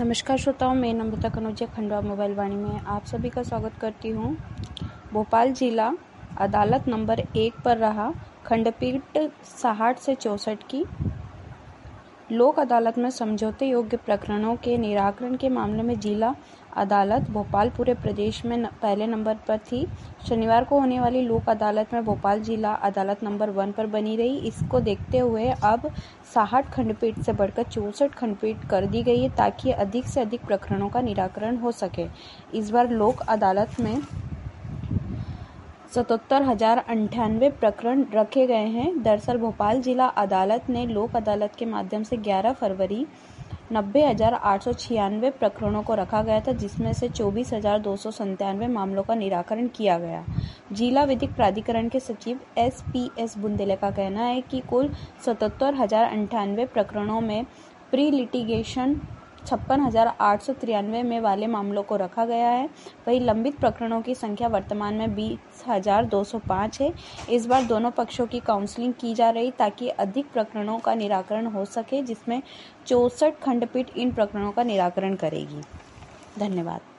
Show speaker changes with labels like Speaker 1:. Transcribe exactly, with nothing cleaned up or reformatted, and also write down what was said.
Speaker 1: नमस्कार श्रोताओं, मैं नम्रता कनौजिया खंडवा मोबाइल वाणी में आप सभी का स्वागत करती हूँ। भोपाल जिला अदालत नंबर एक पर रहा खंडपीठ साठ से चौसठ की। लोक अदालत में समझौते योग्य प्रकरणों के निराकरण के मामले में जिला अदालत भोपाल पूरे प्रदेश में पहले नंबर पर थी। शनिवार को होने वाली लोक अदालत में भोपाल जिला अदालत नंबर वन पर बनी रही। इसको देखते हुए अब साठ खंडपीठ से बढ़कर चौसठ खंडपीठ कर दी गई है ताकि अधिक से अधिक प्रकरणों का निराकरण हो सके। इस बार लोक अदालत में सतहत्तर हजार अंठानवे प्रकरण रखे गए हैं। दरअसल भोपाल जिला अदालत ने लोक अदालत के माध्यम से ग्यारह फरवरी नब्बे हजार आठ सौ छियानवे प्रकरणों को रखा गया था, जिसमें से चौबीस हजार दो सौ संतानवे मामलों का निराकरण किया गया। जिला विधिक प्राधिकरण के सचिव एस पी एस बुंदेले का कहना है कि कुल सतहत्तर हजार अंठानवे प्रकरणों में प्री लिटिगेशन छप्पन हजार आठ सौ तिरानवे में वाले मामलों को रखा गया है। वहीं लंबित प्रकरणों की संख्या वर्तमान में बीस हजार दो सौ पाँच है। इस बार दोनों पक्षों की काउंसलिंग की जा रही ताकि अधिक प्रकरणों का निराकरण हो सके, जिसमें चौसठ खंडपीठ इन प्रकरणों का निराकरण करेगी। धन्यवाद।